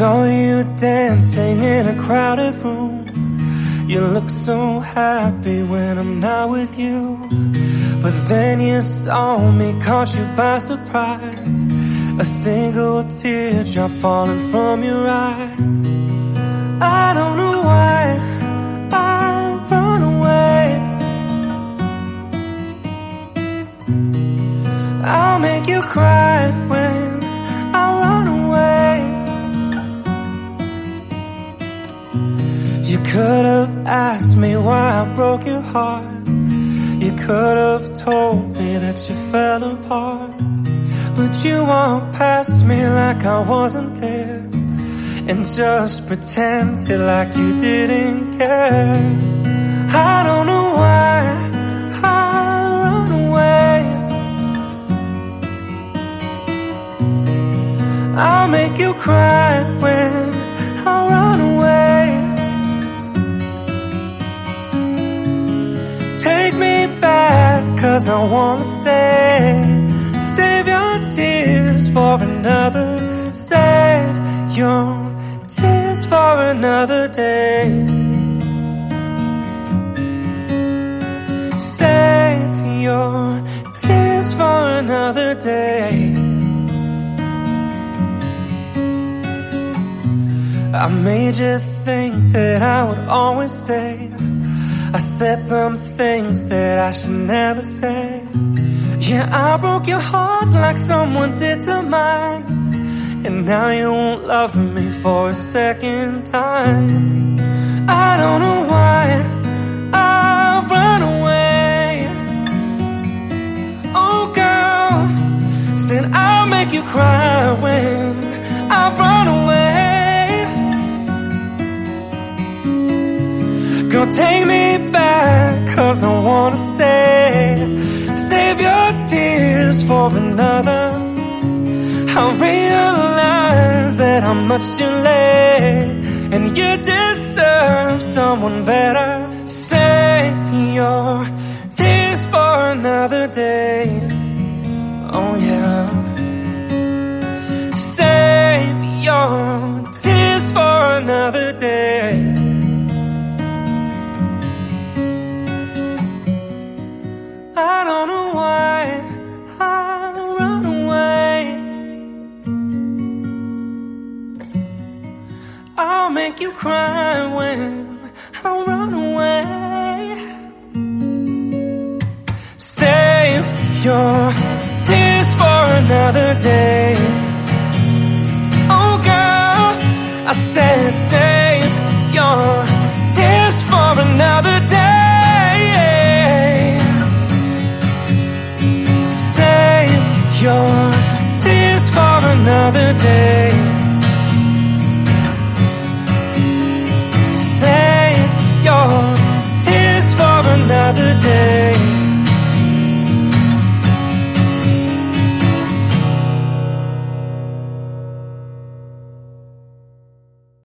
saw you dancing in a crowded room. You look so happy when I'm not with you. But then you saw me, caught you by surprise. A single teardrop falling from your eye. I don't know why I run away. I'll make you cry when I run away. You could have asked me why I broke your heart. You could have told me that you fell apart. But you walked past me like I wasn't there, and just pretended like you didn't care. I don't know why I run away. I'll make you cry when I run away. Take me back, 'cause I wanna stay. Save your tears for another. Save your tears for another day. Save your tears for another day. I made you think that I would always stay. I said some things that I should never say. Yeah, I broke your heart like someone did to mine. And now you won't love me for a second time. I don't know why I run away. Oh girl, said I'll make you cry when I run away. Girl, take me back, 'cause I wanna stay. Save your tears for another. I realize that I'm much too late, and you deserve someone better. Save your tears for another day. Oh yeah. Save your tears for another day. I don't know why I run away. I'll make you cry when I run away. Save your tears for another day. Oh girl, I said save your tears for another day. Your tears for another day.